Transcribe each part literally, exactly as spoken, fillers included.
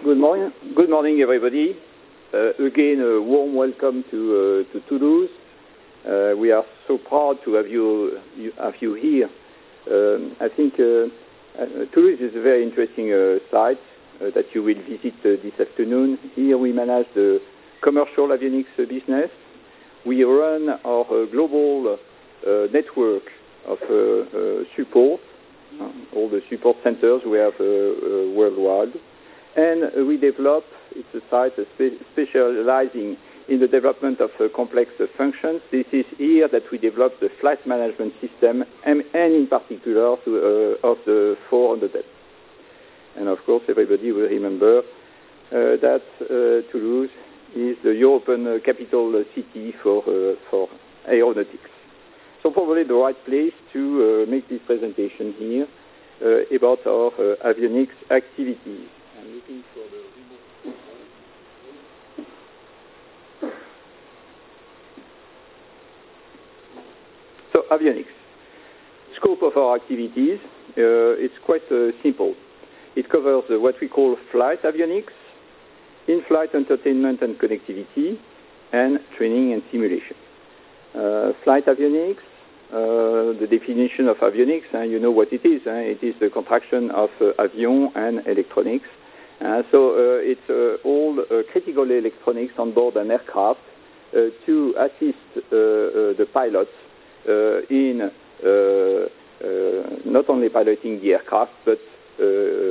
Good morning, good morning, everybody. Uh, again, a warm welcome to uh, to Toulouse. Uh, we are so proud to have you, you have you here. Um, I think uh, uh, Toulouse is a very interesting uh, site uh, that you will visit uh, this afternoon. Here we manage the commercial avionics uh, business. We run our uh, global uh, network of uh, uh, support, uh, all the support centers we have uh, uh, worldwide. And uh, we develop, it's a site uh, spe specializing in the development of uh, complex uh, functions. This is here that we develop the flight management system and, and in particular to, uh, of the four hundred F. And of course, everybody will remember uh, that uh, Toulouse is the European uh, capital uh, city for, uh, for aeronautics. So probably the right place to uh, make this presentation here uh, about our uh, avionics activities. I'm looking for the remote. So avionics. Scope of our activities, uh, it's quite uh, simple. It covers uh, what we call flight avionics, in-flight entertainment and connectivity, and training and simulation. Uh, flight avionics, uh, the definition of avionics, uh, you know what it is. Uh, it is the contraction of uh, avion and electronics. Uh, so uh, it's uh, all uh, critical electronics on board an aircraft uh, to assist uh, uh, the pilots uh, in uh, uh, not only piloting the aircraft, but uh,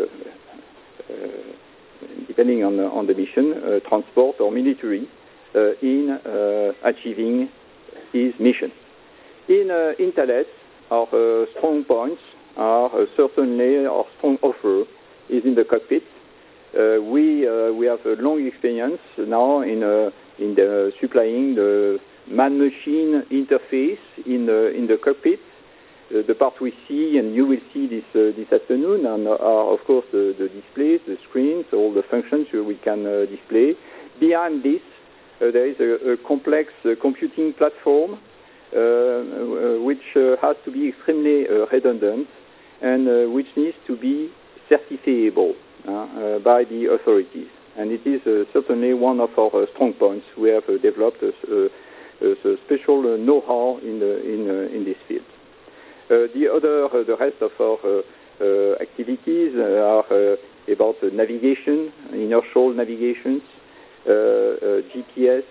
uh, depending on the, on the mission, uh, transport or military, uh, in uh, achieving his mission. In uh, Thales, our uh, strong points are uh, certainly our strong offer is in the cockpit. Uh, we uh, we have a long experience now in uh, in the supplying the man-machine interface in the in the cockpit. Uh, the part we see and you will see this uh, this afternoon and are of course the, the displays, the screens, all the functions we can uh, display. Behind this, uh, there is a, a complex uh, computing platform uh, uh, which uh, has to be extremely uh, redundant and uh, which needs to be certifiable uh, uh, by the authorities. And it is uh, certainly one of our uh, strong points. We have uh, developed a, a, a special uh, know-how in, the, in, uh, in this field. Uh, the other, uh, the rest of our uh, uh, activities uh, are uh, about uh, navigation, inertial navigations, uh, uh, G P S,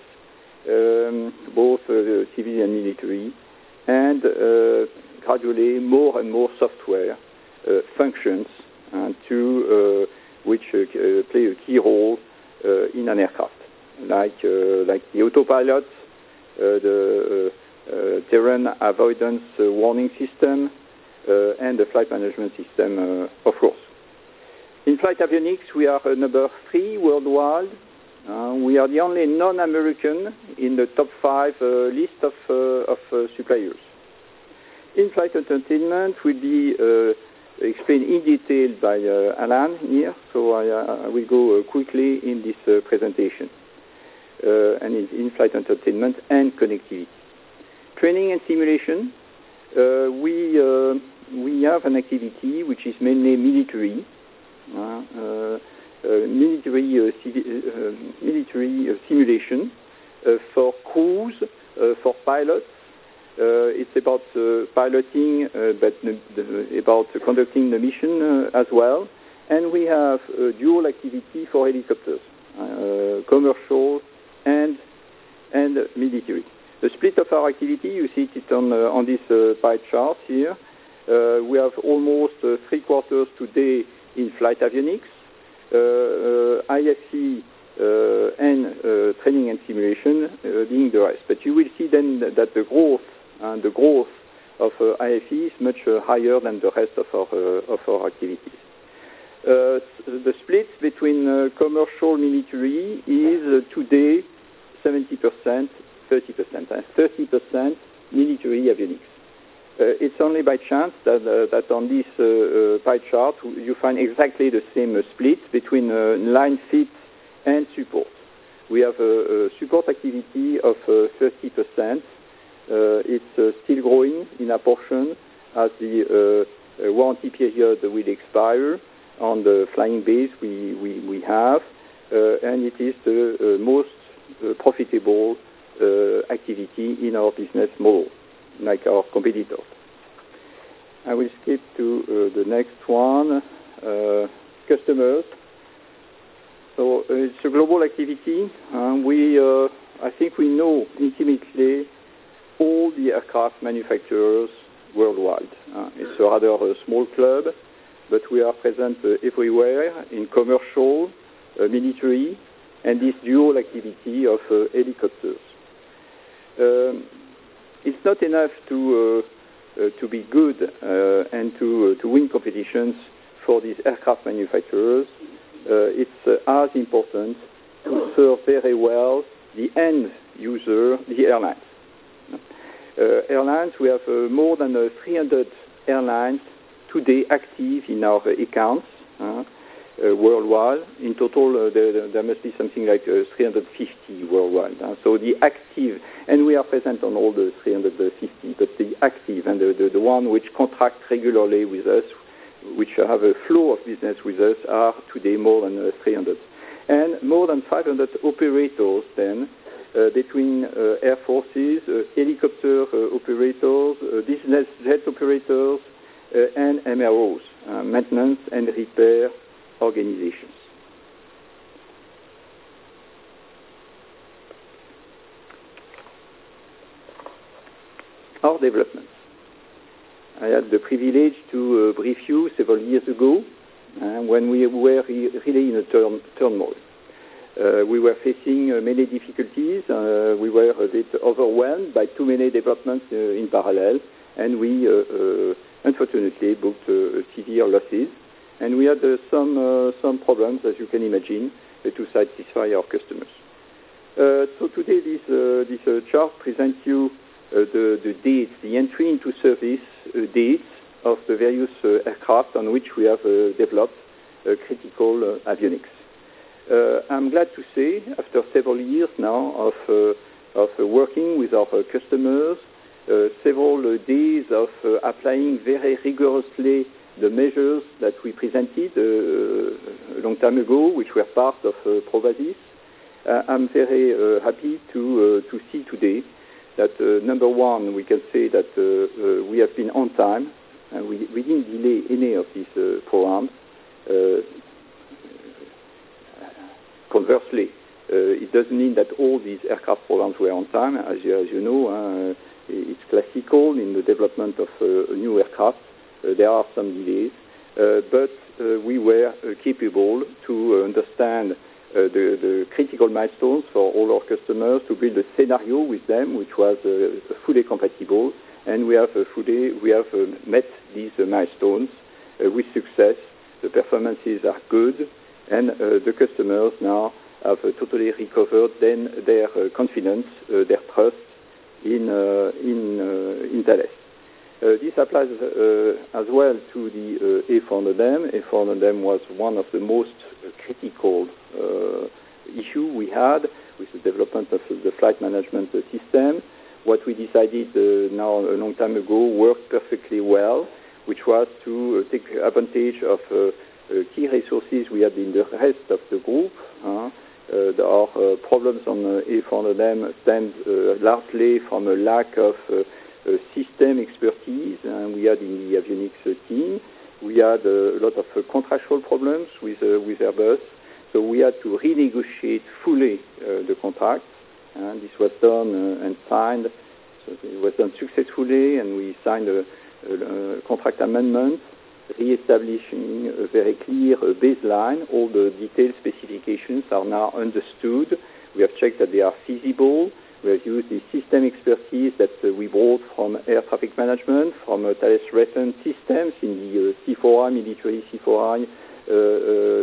um, both uh, civil and military, and uh, gradually more and more software uh, functions uh, to uh, which uh, play a key role uh, in an aircraft, like uh, like the autopilot, uh, the uh, uh, terrain avoidance uh, warning system, uh, and the flight management system, uh, of course. In flight avionics, we are uh, number three worldwide. Uh, we are the only non-American in the top five uh, list of, uh, of uh, suppliers. In-flight entertainment will be uh, explained in detail by uh, Alan here, so I, uh, I will go uh, quickly in this uh, presentation. Uh, and in in-flight entertainment and connectivity. Training and simulation, uh, we, uh, we have an activity which is mainly military, uh, uh, uh, military, uh, uh, military uh, simulation uh, for crews, uh, for pilots. Uh, it's about uh, piloting, uh, but uh, about conducting the mission uh, as well. And we have a dual activity for helicopters, uh, commercial and, and military. The split of our activity, you see it on, uh, on this uh, pie chart here. Uh, we have almost uh, three quarters today in flight avionics, uh, uh, I F C, uh, and uh, training and simulation uh, being the rest. But you will see then that the growth and the growth of uh, I F E is much uh, higher than the rest of our, uh, of our activities. Uh, the split between uh, commercial military is uh, today seventy percent, thirty percent, and thirty percent military avionics. Uh, it's only by chance that, uh, that on this uh, uh, pie chart you find exactly the same uh, split between uh, line fit and support. We have a, a support activity of uh, thirty percent. Uh, it's uh, still growing in a portion as the uh, uh, warranty period will expire on the flying base we, we, we have. uh, and it is the uh, most uh, profitable uh, activity in our business model, like our competitors. I will skip to uh, the next one, uh, customers. So uh, it's a global activity. Uh, we, uh, I think we know intimately all the aircraft manufacturers worldwide. Uh, it's a rather a small club, but we are present uh, everywhere in commercial, uh, military, and this dual activity of uh, helicopters. Um, it's not enough to uh, uh, to be good uh, and to uh, to win competitions for these aircraft manufacturers. Uh, it's uh, as important to serve very well the end user, the airlines. Uh, airlines, we have uh, more than uh, three hundred airlines today active in our uh, accounts uh, uh, worldwide. In total, uh, there, there must be something like uh, three hundred fifty worldwide. Uh, so the active, and we are present on all the three hundred fifty, but the active and the, the, the one which contract regularly with us, which have a flow of business with us, are today more than uh, three hundred. And more than five hundred operators then, Uh, between uh, air forces, uh, helicopter uh, operators, uh, business jet operators, uh, and M R Os, uh, maintenance and repair organizations. Our developments. I had the privilege to uh, brief you several years ago uh, when we were re really in a turn turmoil. Uh, we were facing uh, many difficulties. Uh, we were a bit overwhelmed by too many developments uh, in parallel, and we uh, uh, unfortunately booked uh, severe losses. And we had uh, some uh, some problems, as you can imagine, uh, to satisfy our customers. Uh, so today, this uh, this uh, chart presents you uh, the the dates, the entry into service uh, dates of the various uh, aircraft on which we have uh, developed uh, critical uh, avionics. Uh, I'm glad to say, after several years now of, uh, of uh, working with our uh, customers, uh, several uh, days of uh, applying very rigorously the measures that we presented uh, a long time ago, which were part of uh, Provasis, uh, I'm very uh, happy to, uh, to see today that, uh, number one, we can say that uh, uh, we have been on time, and we, we didn't delay any of these uh, programs. Uh, Conversely, uh, it doesn't mean that all these aircraft programs were on time. As you, as you know, uh, it's classical in the development of uh, new aircraft. Uh, there are some delays, uh, but uh, we were uh, capable to understand uh, the, the critical milestones for all our customers, to build a scenario with them which was uh, fully compatible, and we have uh, fully we have uh, met these uh, milestones uh, with success. The performances are good. And uh, the customers now have uh, totally recovered then their uh, confidence, uh, their trust in uh, in uh, in Thales. Uh, this applies uh, as well to the uh, A four hundred M. A four hundred M was one of the most uh, critical uh, issue we had with the development of the flight management uh, system. What we decided uh, now a long time ago worked perfectly well, which was to uh, take advantage of uh, Uh, key resources we had in the rest of the group. Uh, uh, there are uh, problems on uh, A four hundred M stemmed uh, largely from a lack of uh, uh, system expertise uh, we had in the avionics uh, team. We had uh, a lot of uh, contractual problems with uh, with Airbus, so we had to renegotiate fully uh, the contract. And this was done uh, and signed. So it was done successfully, and we signed a, a, a contract amendment, re-establishing a very clear uh, baseline. All the detailed specifications are now understood. We have checked that they are feasible. We have used the system expertise that uh, we brought from air traffic management, from uh, Thales Raytheon Systems in the uh, C four I, military C four I uh, uh,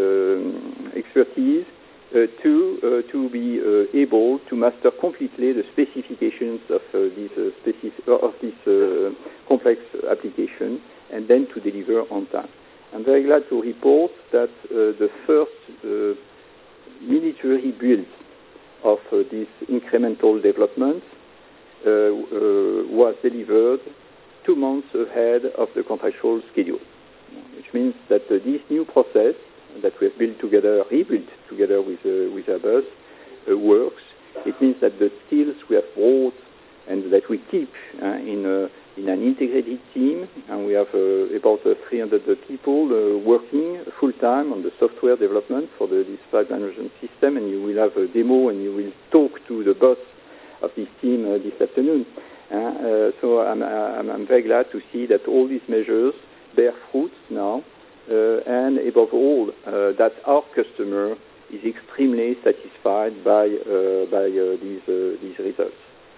um, expertise, uh, to, uh, to be uh, able to master completely the specifications of uh, this, uh, specific, of this uh, complex application, and then to deliver on time. I'm very glad to report that uh, the first uh, military build of uh, this incremental development uh, uh, was delivered two months ahead of the contractual schedule, which means that uh, this new process that we have built together, rebuilt together with, uh, with Airbus, uh, works. It means that the skills we have brought and that we keep uh, in, a, in an integrated team, and we have uh, about uh, three hundred people uh, working full-time on the software development for the, this flight management system, and you will have a demo and you will talk to the boss of this team uh, this afternoon. Uh, uh, so I'm, I'm, I'm very glad to see that all these measures bear fruits now, uh, and above all, uh, that our customer is extremely satisfied by, uh, by uh, these, uh, these results.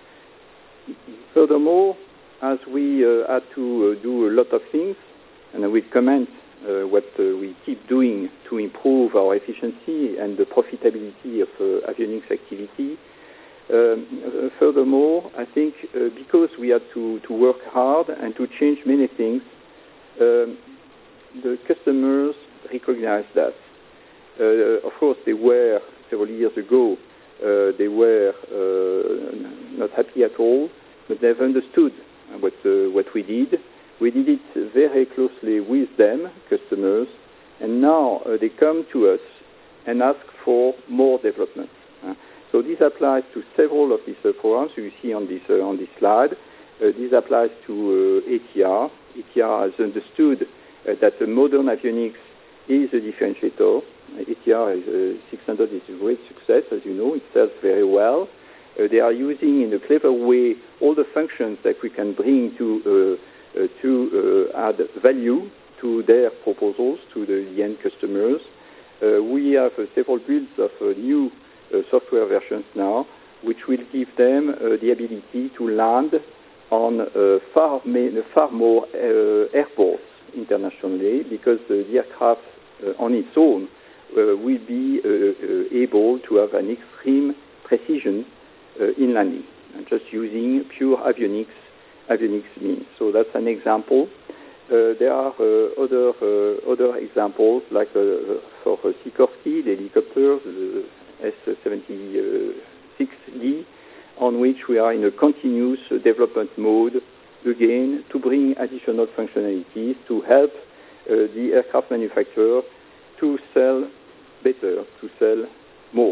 Furthermore, as we uh, had to uh, do a lot of things, and I will comment uh, what uh, we keep doing to improve our efficiency and the profitability of uh, avionics activity. Um, uh, furthermore, I think uh, because we had to, to work hard and to change many things, um, the customers recognize that. Uh, of course, they were, several years ago, uh, they were uh, not happy at all, but they've understood what, uh, what we did. We did it very closely with them, customers, and now uh, they come to us and ask for more development. Uh, so this applies to several of these uh, programs you see on this, uh, on this slide. Uh, this applies to uh, A T R. A T R has understood uh, that the modern avionics is a differentiator. A T R is, uh, six hundred is a great success, as you know. It sells very well. Uh, they are using in a clever way all the functions that we can bring to, uh, uh, to uh, add value to their proposals, to the, the end customers. Uh, we have uh, several builds of uh, new uh, software versions now, which will give them uh, the ability to land on uh, far, far more uh, airports internationally, because uh, the aircraft uh, on its own uh, will be uh, uh, able to have an extreme precision uh, in landing, and just using pure avionics, avionics means. So that's an example. Uh, there are uh, other uh, other examples, like uh, for uh, Sikorsky, the helicopters, the S seventy-six D, on which we are in a continuous uh, development mode, again, to bring additional functionalities to help uh, the aircraft manufacturer to sell better, to sell more.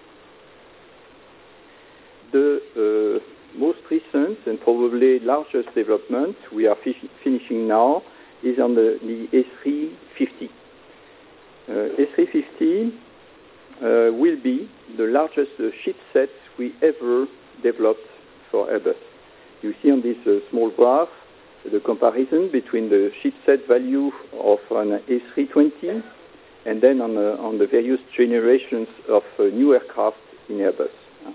The uh, most recent and probably largest development we are fi finishing now is on the, the A three fifty. Uh, A three fifty uh, will be the largest uh, chipset we ever developed for Airbus. You see on this uh, small graph the comparison between the chipset value of an A three twenty and then on, uh, on the various generations of uh, new aircraft in Airbus.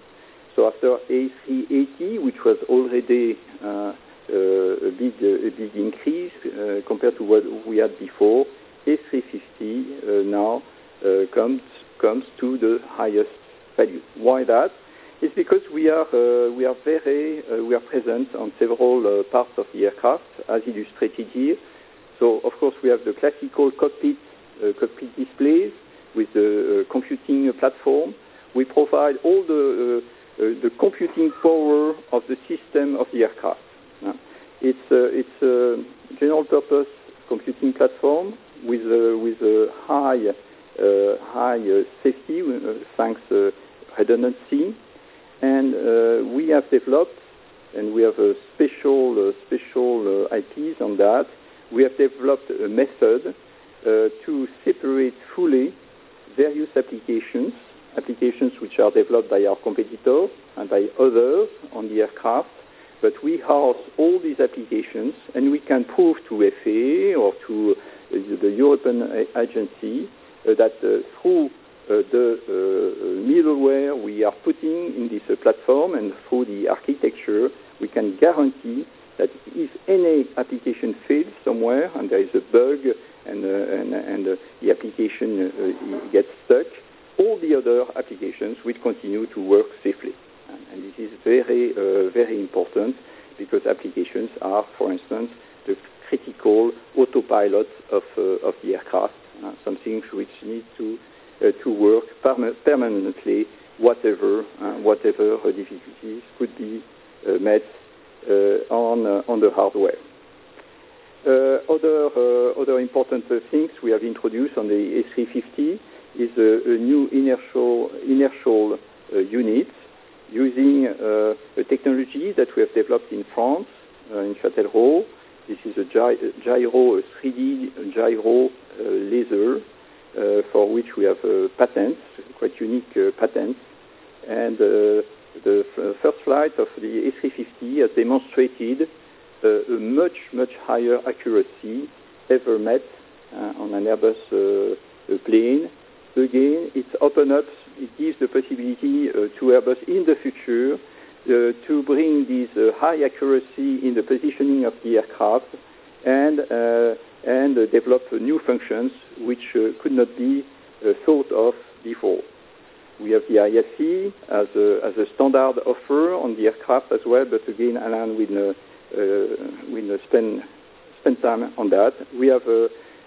So after A three eighty, which was already uh, uh, a, big, uh, a big increase uh, compared to what we had before, A three fifty uh, now uh, comes, comes to the highest value. Why that? It's because we are, uh, we are very, uh, we are present on several uh, parts of the aircraft, as illustrated here. So, of course, we have the classical cockpit, uh, cockpit displays with the uh, computing platform. We provide all the uh, Uh, the computing power of the system of the aircraft. Uh, it's uh, it's a general-purpose computing platform with uh, with a high uh, high uh, safety uh, thanks uh, redundancy, and uh, we have developed, and we have a special uh, special uh, I Ps on that. We have developed a method uh, to separate fully various applications. applications which are developed by our competitors and by others on the aircraft, but we house all these applications, and we can prove to F A A or to uh, the European agency uh, that uh, through uh, the uh, middleware we are putting in this uh, platform and through the architecture, we can guarantee that if any application fails somewhere and there is a bug and, uh, and, and uh, the application uh, gets stuck, all the other applications will continue to work safely. And, and this is very, uh, very important, because applications are, for instance, the critical autopilot of, uh, of the aircraft, uh, something which needs to, uh, to work perma permanently, whatever, uh, whatever difficulties could be uh, met uh, on, uh, on the hardware. Uh, other, uh, other important uh, things we have introduced on the A three fifty is a, a new inertial, inertial uh, unit using uh, a technology that we have developed in France, uh, in Châtellerault. This is a, gy a gyro, a three D gyro uh, laser, uh, for which we have uh, patents, quite unique uh, patents. And uh, the f first flight of the A three fifty has demonstrated uh, a much, much higher accuracy ever met uh, on an Airbus uh, plane. Again, it's open up, it gives the possibility uh, to Airbus in the future uh, to bring this uh, high accuracy in the positioning of the aircraft and, uh, and uh, develop uh, new functions which uh, could not be uh, thought of before. We have the I F C as a, as a standard offer on the aircraft as well, but again, Alain will, uh, uh, will spend, spend time on that. We have uh,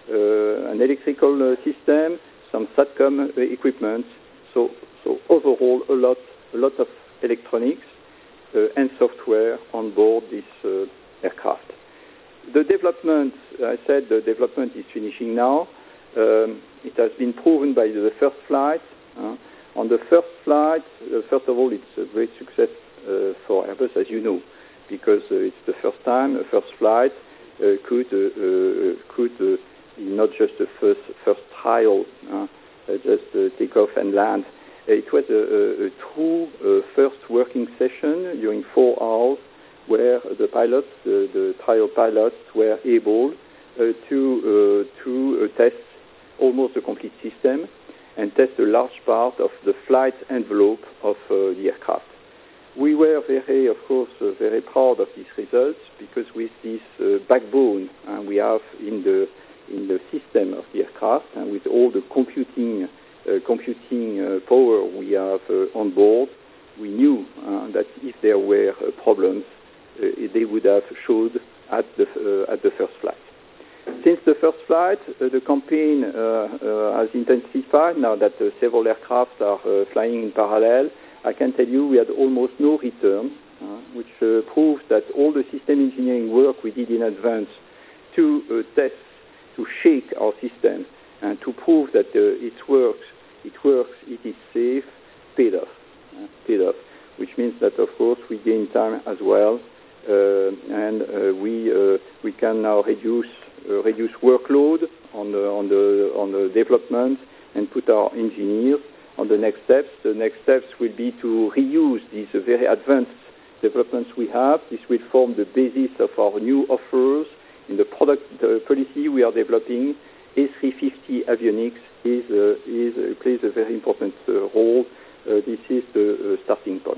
uh, an electrical uh, system, some SATCOM uh, equipment, so, so overall a lot, a lot of electronics uh, and software on board this uh, aircraft. The development, I said the development is finishing now. Um, it has been proven by the first flight. Uh, On the first flight, uh, first of all, it's a great success uh, for Airbus, as you know, because uh, it's the first time a first flight uh, could uh, uh, could uh, be not just a first first trial, uh, uh, just uh, take off and land. It was a, a, a true uh, first working session during four hours, where the pilots, uh, the trial pilots, were able uh, to uh, to uh, test almost the complete system and test a large part of the flight envelope of uh, the aircraft. We were very, of course, uh, very proud of these results, because with this uh, backbone uh, we have in the in the system of the aircraft, and with all the computing uh, computing uh, power we have uh, on board, we knew uh, that if there were uh, problems, uh, they would have showed at the uh, at the first flight. Since the first flight, uh, the campaign uh, uh, has intensified. Now that uh, several aircraft are uh, flying in parallel, I can tell you we had almost no return, uh, which uh, proves that all the system engineering work we did in advance to uh, test, to shake our system, and to prove that uh, it works, it works, it is safe, paid off, uh, paid off. Which means that, of course, we gain time as well, uh, and uh, we uh, we can now reduce. Uh, reduce workload on the, on, the, on the development and put our engineers on the next steps. The next steps will be to reuse these uh, very advanced developments we have. This will form the basis of our new offers. In the product uh, policy we are developing, A three fifty avionics is, uh, is, uh, plays a very important uh, role. Uh, this is the uh, starting point.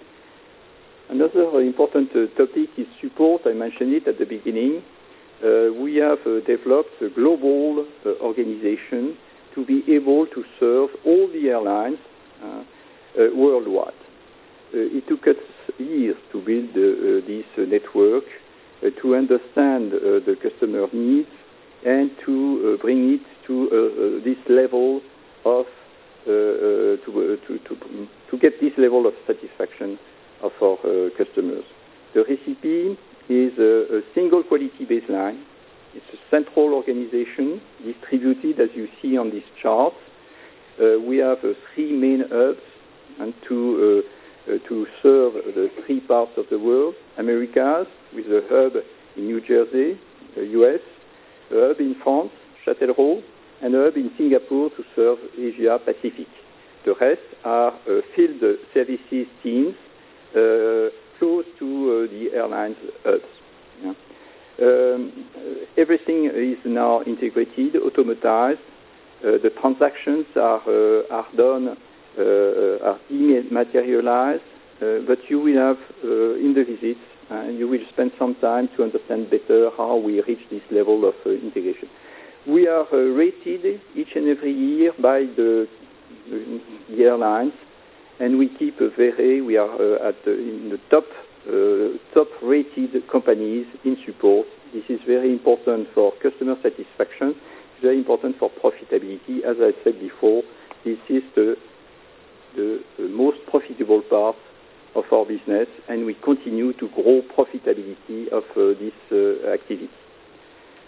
Another important uh, topic is support. I mentioned it at the beginning. Uh, we have uh, developed a global uh, organization to be able to serve all the airlines uh, uh, worldwide. Uh, it took us years to build uh, uh, this uh, network, uh, to understand uh, the customer needs, and to uh, bring it to uh, uh, this level of uh, uh, to, uh, to, to, to get this level of satisfaction of our uh, customers. The recipe is a, a single quality baseline. It's a central organization distributed, as you see on this chart. Uh, we have uh, three main hubs and to, uh, uh, to serve the three parts of the world. Americas, with a hub in New Jersey, the U S, a hub in France, Châtellerault, and a hub in Singapore to serve Asia Pacific. The rest are uh, field services teams uh, close to uh, the airlines hubs. Yeah. Um, everything is now integrated, automatized. Uh, the transactions are uh, are done, uh, are dematerialized, uh, but you will have uh, in the visits, and uh, you will spend some time to understand better how we reach this level of uh, integration. We are uh, rated each and every year by the, the airlines, and we keep a very, we are uh, at the, in the top, uh, top-rated companies in support. This is very important for customer satisfaction. It's very important for profitability. As I said before, this is the, the, the most profitable part of our business, and we continue to grow profitability of uh, this uh, activity.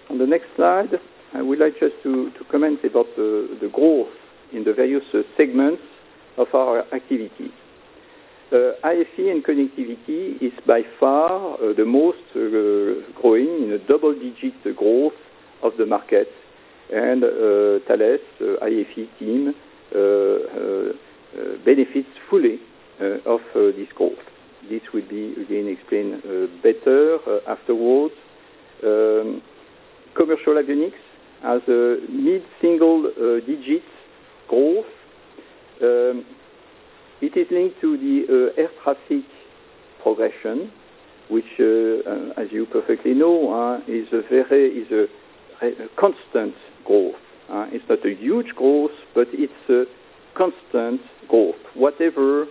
On the next slide, I would like just to, to comment about the, the growth in the various uh, segments of our activities. Uh, I F E and connectivity is by far uh, the most uh, growing in a double-digit growth of the market, and uh, Thales uh, I F E team uh, uh, uh, benefits fully uh, of uh, this growth. This will be again explained uh, better uh, afterwards. Um, commercial avionics has a mid-single uh, digit growth. Um, it is linked to the uh, air traffic progression, which, uh, uh, as you perfectly know, uh, is a very is a, a constant growth. Uh, it's not a huge growth, but it's a constant growth, whatever uh,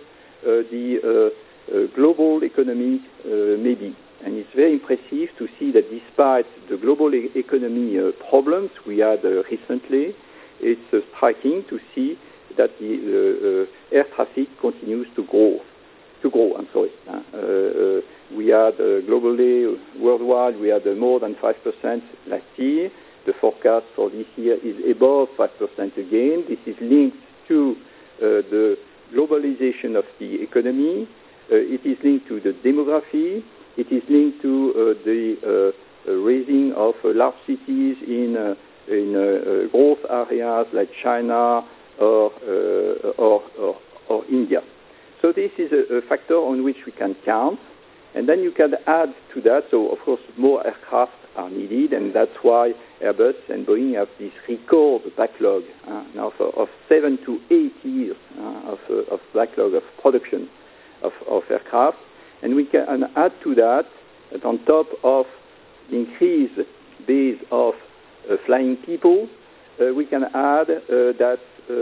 the uh, uh, global economy uh, may be. And it's very impressive to see that despite the global e economy uh, problems we had uh, recently, it's uh, striking to see that the uh, uh, air traffic continues to grow. To grow, I'm sorry. Uh, uh, we had uh, globally, worldwide, we had uh, more than five percent last year. The forecast for this year is above five percent again. This is linked to uh, the globalization of the economy. Uh, it is linked to the demography. It is linked to uh, the uh, uh, raising of uh, large cities in, uh, in uh, uh, growth areas like China or, uh, or, or, or India. So this is a, a factor on which we can count. And then you can add to that, so of course more aircraft are needed, and that's why Airbus and Boeing have this record backlog uh, now for, of seven to eight years uh, of, uh, of backlog of production of, of aircraft. And we can add to that, that on top of the increased base of uh, flying people, uh, we can add uh, that uh, uh,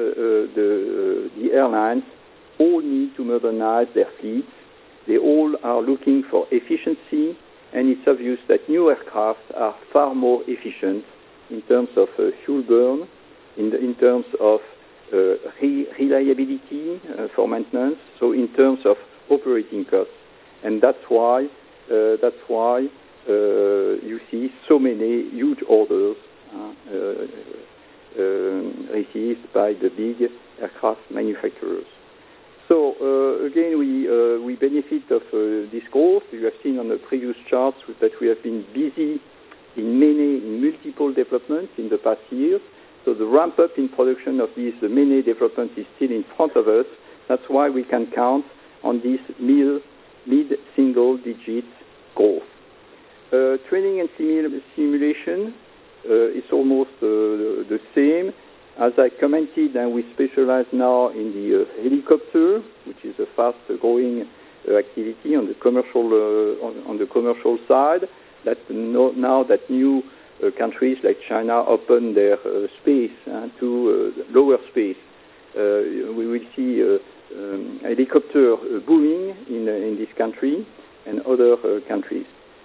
the, uh, the airlines all need to modernize their fleets. They all are looking for efficiency, and it's obvious that new aircraft are far more efficient in terms of uh, fuel burn, in, the, in terms of uh, re reliability uh, for maintenance, so in terms of operating costs. And that's why, uh, that's why uh, you see so many huge orders uh, uh, uh, received by the big aircraft manufacturers. So uh, again, we uh, we benefit of uh, this growth. You have seen on the previous charts that we have been busy in many, in multiple developments in the past years. So the ramp up in production of these uh, many developments is still in front of us. That's why we can count on this mid mid-single digit growth. Uh, training and simu simulation uh, is almost uh, the same. As I commented, and we specialize now in the uh, helicopter, which is a fast-growing uh, activity on the commercial uh, on, on the commercial side. That no, now that new uh, countries like China open their uh, space uh, to uh, lower space, uh, we will see uh, um, helicopter uh, booming in uh, in this country and other uh, countries.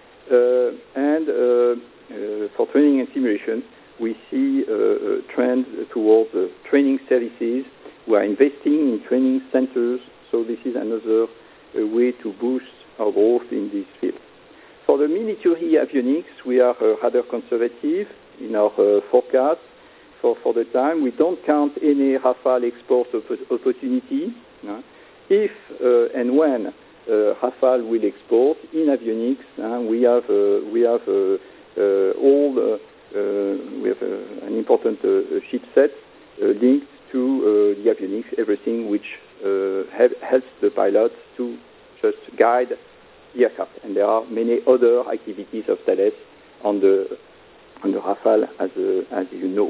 Uh, and uh, uh, for training and simulation, we see uh, a trend towards uh, training services. We are investing in training centers, so this is another uh, way to boost our growth in this field. For the military avionics, we are uh, rather conservative in our uh, forecast. For, for the time, we don't count any Rafale export op opportunity. Uh, if uh, and when uh, Rafale will export in avionics, uh, we have, uh, we have uh, uh, all the Uh, we have uh, an important uh, chipset uh, linked to uh, the avionics, everything which uh, have, helps the pilots to just guide the aircraft. And there are many other activities of Thales on the, on the Rafale, as, uh, as you know.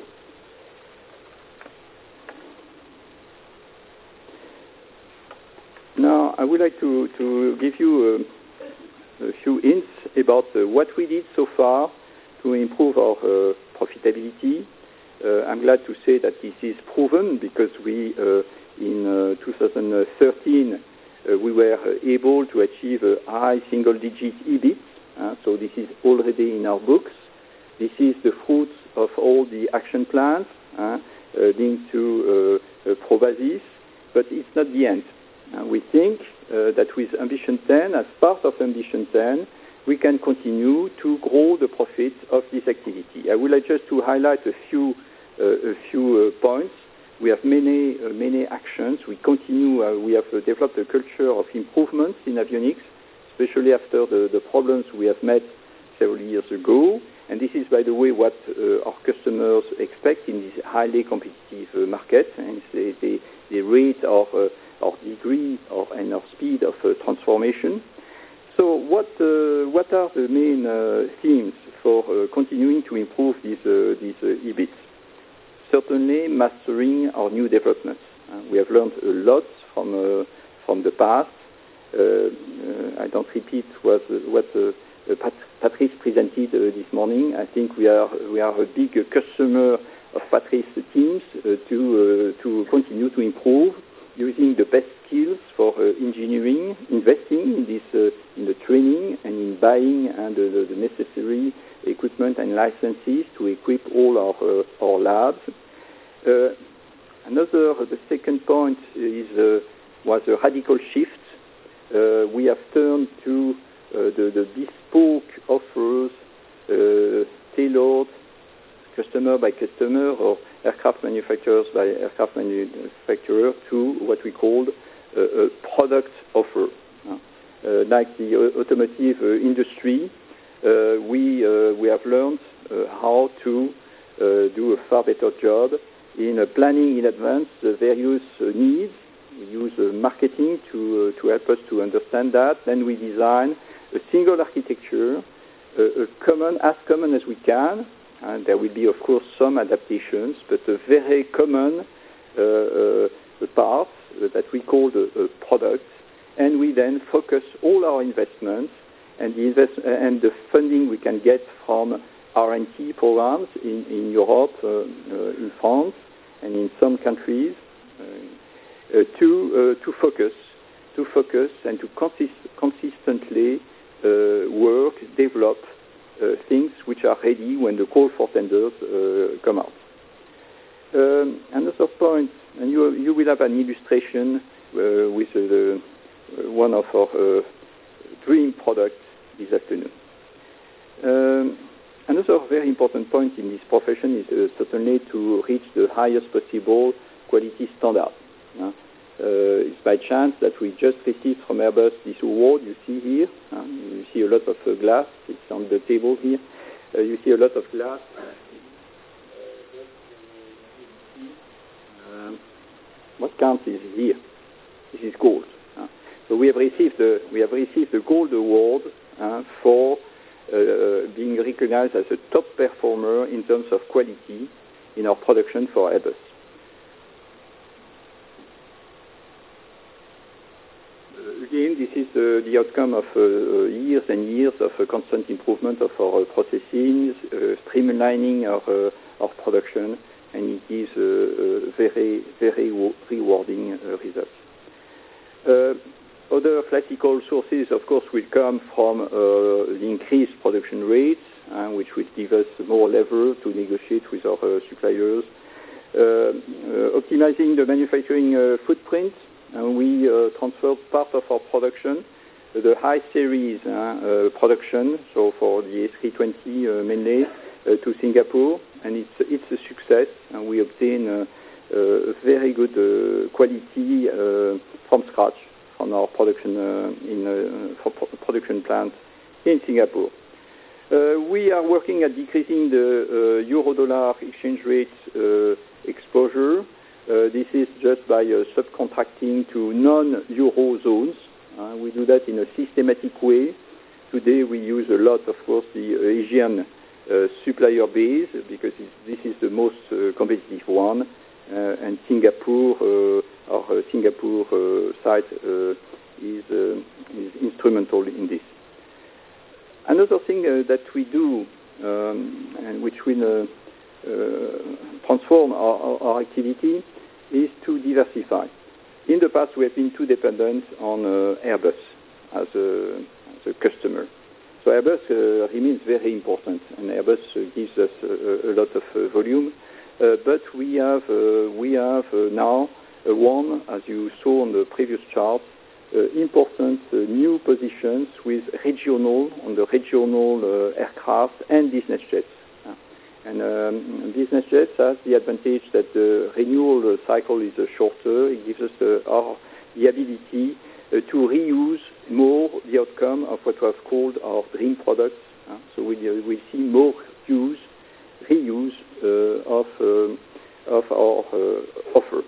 Now, I would like to, to give you uh, a few hints about uh, what we did so far to improve our uh, profitability. Uh, I'm glad to say that this is proven because we, uh, in uh, two thousand thirteen, uh, we were able to achieve a high single-digit E B I T. Uh, so this is already in our books. This is the fruits of all the action plans uh, uh, linked to uh, uh, Provasis, but it's not the end. Uh, we think uh, that with Ambition ten, as part of Ambition ten, we can continue to grow the profit of this activity. I would like just to highlight a few, uh, a few uh, points. We have many, uh, many actions. We continue, uh, we have uh, developed a culture of improvements in avionics, especially after the, the problems we have met several years ago. And this is, by the way, what uh, our customers expect in this highly competitive uh, market. And they, they, they rate our, uh, our degree or, and our speed of uh, transformation. So what, uh, what are the main uh, themes for uh, continuing to improve these, uh, these uh, E B I Ts? Certainly mastering our new developments. Uh, we have learned a lot from, uh, from the past. Uh, uh, I don't repeat what, what uh, Pat Patrice presented uh, this morning. I think we are, we are a big uh, customer of Patrice teams uh, to, uh, to continue to improve, using the best skills for uh, engineering, investing in this, uh, in the training and in buying and uh, the, the necessary equipment and licenses to equip all our, uh, our labs. Uh, another, the second point is uh, was a radical shift. Uh, we have turned to uh, the, the bespoke offers, uh, tailored customer by customer or aircraft manufacturers by aircraft manufacturer to what we call uh, a product offer. Uh, like the uh, automotive uh, industry, uh, we, uh, we have learned uh, how to uh, do a far better job in uh, planning in advance the various uh, needs. We use uh, marketing to, uh, to help us to understand that. Then we design a single architecture, uh, a common, as common as we can. And there will be, of course, some adaptations, but a very common uh, uh, part uh, that we call the uh, product. And we then focus all our investments and the, invest- and the funding we can get from R and D programs in, in Europe, uh, uh, in France, and in some countries, uh, uh, to uh, to focus, to focus, and to consist- consistently uh, work, develop uh, things which are ready when the call for tenders uh, come out. Um, another point, and you you will have an illustration uh, with uh, the, uh, one of our uh, dream products this afternoon. Um, Another very important point in this profession is uh, certainly to reach the highest possible quality standard. Uh, it's by chance that we just received from Airbus this award you see here. Uh, you see a lot of uh, glass. It's on the table here. Uh, you see a lot of glass. Um, what counts is here. This is gold. Uh, so we have received the, we have received the gold award uh, for Uh, being recognized as a top performer in terms of quality in our production for Airbus. Uh, again, this is uh, the outcome of uh, years and years of uh, constant improvement of our uh, processes, uh, streamlining our, uh, our production, and it is uh, uh, very, very wo- rewarding uh, results. Uh, Other classical sources, of course, will come from uh, the increased production rates, uh, which will give us more lever to negotiate with our uh, suppliers. Uh, uh, optimizing the manufacturing uh, footprint, uh, we uh, transferred part of our production, the high series uh, uh, production, so for the A three twenty uh, mainly, uh, to Singapore, and it's it's a success, and we obtain uh, uh, very good uh, quality uh, from scratch on our production uh, in uh, for pro- production plant in Singapore. Uh, we are working at decreasing the uh, euro-dollar exchange rate uh, exposure. Uh, this is just by uh, subcontracting to non-euro zones. Uh, we do that in a systematic way. Today we use a lot, of course, the Asian uh, supplier base because this is the most uh, competitive one. Uh, and Singapore, uh, our uh, Singapore uh, site uh, is, uh, is instrumental in this. Another thing uh, that we do, um, and which will uh, uh, transform our, our, our activity, is to diversify. In the past, we have been too dependent on uh, Airbus as a, as a customer. So Airbus uh, remains very important, and Airbus uh, gives us a, a lot of uh, volume. Uh, but we have uh, we have uh, now uh, won, as you saw on the previous chart, uh, important uh, new positions with regional, on the regional uh, aircraft and business jets. Uh, and um, business jets has the advantage that the renewal cycle is uh, shorter. It gives us uh, our, the ability uh, to reuse more the outcome of what was called our dream products. Uh, so we uh, we see more use, reuse uh, of um, of our uh, offer.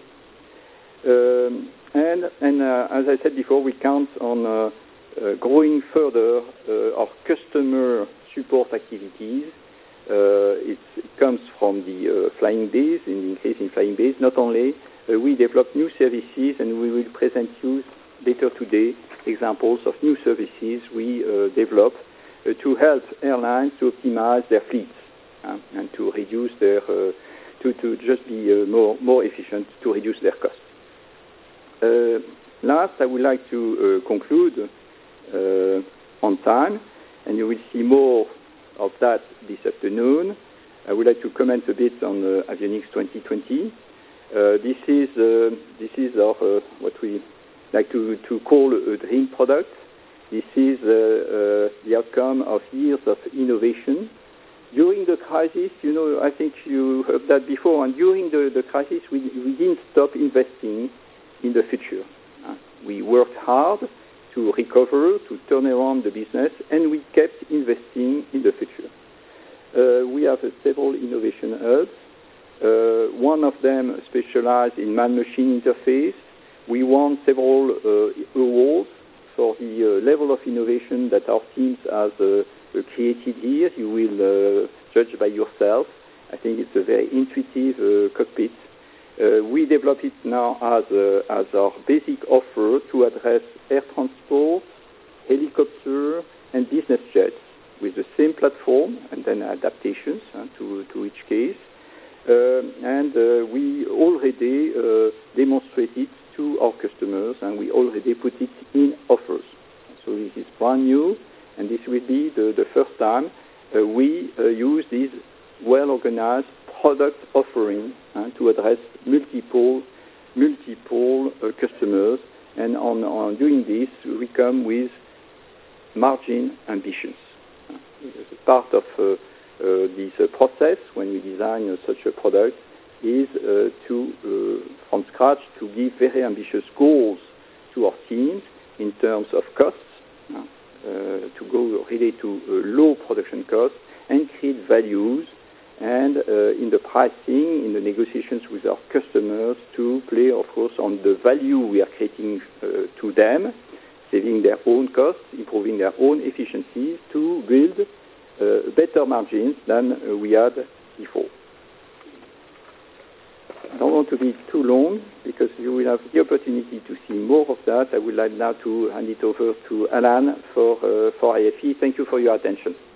Um, and and uh, as I said before, we count on uh, uh, growing further uh, our customer support activities. Uh, it comes from the uh, flying base, in the increase in flying base. Not only uh, we develop new services, and we will present you later today examples of new services we uh, develop uh, to help airlines to optimize their fleets uh, and to reduce their, uh, to, to just be uh, more, more efficient, to reduce their costs. Uh, last, I would like to uh, conclude uh, on time, and you will see more of that this afternoon. I would like to comment a bit on uh, Avionics twenty twenty. Uh, this is uh, this is our uh, what we like to, to call a dream product. This is uh, uh, the outcome of years of innovation. During the crisis, you know, I think you heard that before, and during the, the crisis, we, we didn't stop investing in the future. Uh, we worked hard to recover, to turn around the business, and we kept investing in the future. Uh, we have uh, several innovation hubs. Uh, one of them specialized in man-machine interface. We won several uh, awards for the uh, level of innovation that our teams have uh, created here. You will uh, judge by yourself. I think it's a very intuitive uh, cockpit. Uh, we develop it now as, uh, as our basic offer to address air transport, helicopter, and business jets with the same platform and then adaptations uh, to, to each case. Uh, and uh, we already uh, demonstrated to our customers, and we already put it in offers. So this is brand new, and this will be the, the first time uh, we uh, use this well-organized product offering uh, to address multiple, multiple uh, customers. And on, on doing this, we come with margin ambitions. Uh, part of uh, uh, this uh, process when we design uh, such a product is uh, to, uh, from scratch, to give very ambitious goals to our teams in terms of costs, uh, uh, to go really to uh, low production costs and create values, and uh, in the pricing, in the negotiations with our customers, to play, of course, on the value we are creating uh, to them, saving their own costs, improving their own efficiencies, to build uh, better margins than uh, we had before. I don't want to be too long, because you will have the opportunity to see more of that. I would like now to hand it over to Alan for, uh, for I F E. Thank you for your attention.